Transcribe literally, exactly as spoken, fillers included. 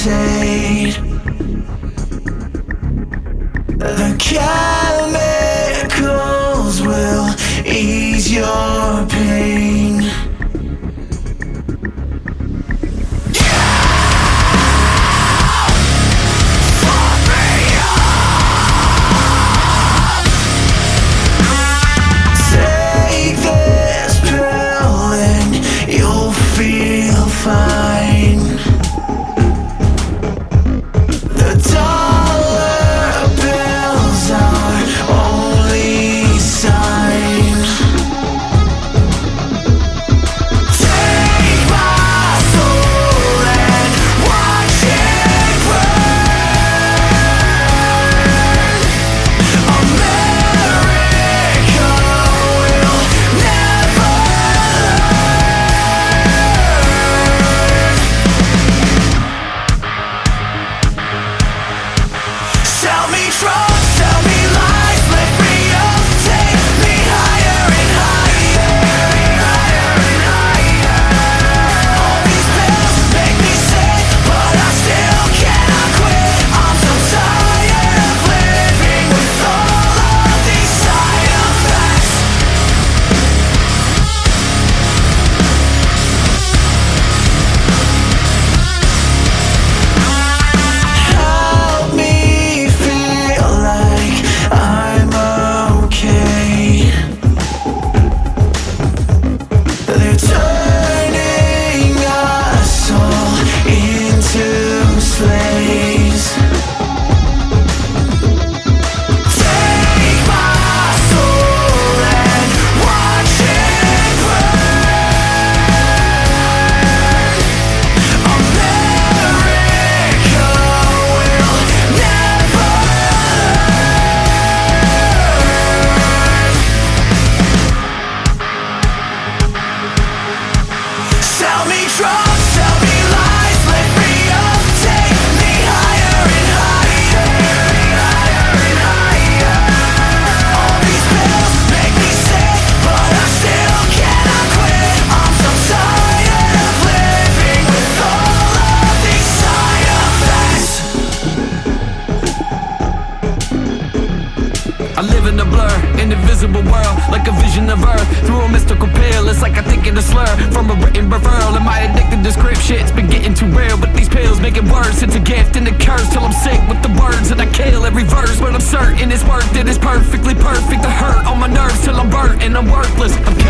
meditate. The chemicals will ease your pain. Fine. The dollar bills are only sign. Take my soul and watch it burn. America will never sell me drugs, sell me lies, lift me up, take me higher and higher, higher and higher. All these pills make me sick, but I still cannot quit. I'm so tired of living with all of these side effects. Help me feel like I'm okay. They're turning us all into slaves. Take my soul and watch it burn. America will never learn. Sell me drugs, sell me lies, lift me up, take me higher and higher, higher and higher. All these pills make me sick, but I still cannot quit. I'm so tired of living with all of these side effects. I live in a blur, an invisible world, like a vision of earth. Through a mystical pill, it's like I think in a slur. From a written referral, am I addicted to script? Shit's been getting too real, but these pills make it worse. It's a gift and a curse, till I'm sick with the words and I kill every verse. But I'm certain it's worth it, it's perfectly perfect. The hurt on my nerves till I'm burnt and I'm worthless. I'm